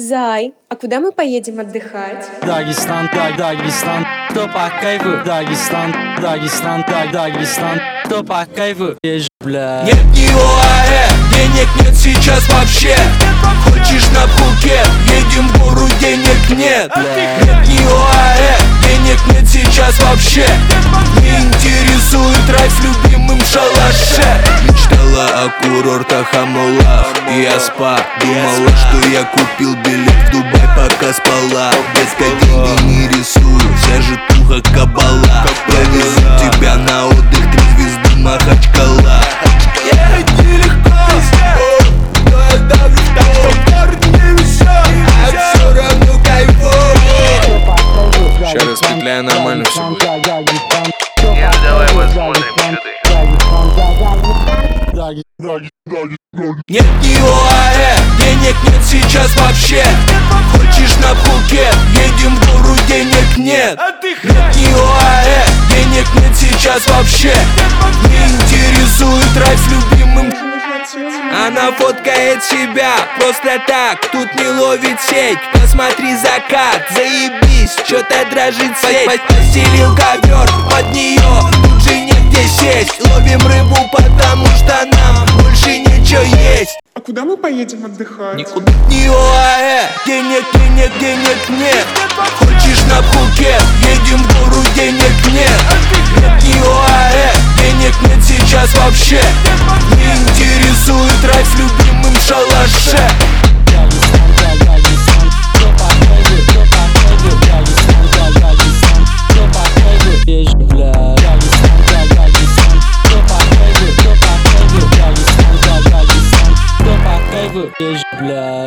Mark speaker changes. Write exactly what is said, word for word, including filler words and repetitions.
Speaker 1: Зай, а куда мы поедем отдыхать?
Speaker 2: Дагестан, Даг, Дагестан, кто по кайфу? Дагестан, Дагестан, Даг, Дагестан, кто по кайфу? Ешь, бля.
Speaker 3: Нет ни ОАЭ, денег нет сейчас вообще. Хочешь на Пхукет, едем в гору, денег нет. Нет ни ОАЭ, денег нет сейчас вообще. Не интересует рай в любимом шалаше. Мечтала о курортах, о молах и о спа. Думала, что я купил билет в Дубай, пока спала. Детка, деньги не рисую, вся же туха кабала. Повезу тебя на отдых, три звезды Махачкала. Ехать нелегко, но я давлю в таком городе веселый, а все равно кайфую. Сейчас распетляю, нормально все будет.
Speaker 4: Нет, давай посмотрим, что ты.
Speaker 3: Нет ни ОАЭ, денег нет сейчас вообще. Хочешь на Пхукет, едем в гору, денег нет. Нет ни ОАЭ, денег нет сейчас вообще. Не интересует рай с любимым. Она фоткает себя просто так, тут не ловит сеть. Посмотри закат, заебись, чё-то дрожит сеть. Постелил ковер под нее, тут же негде сесть. Ловим рыбу, потому что нам больше нечего есть.
Speaker 1: А куда мы поедем отдыхать?
Speaker 3: Никуда ни ОАЭ, денег, денег, денег нет. Хочешь на Пхукет, едем в гору, денег нет. Нет ни ОАЭ, денег нет сейчас вообще. Не интересует рай в любимом шалаше.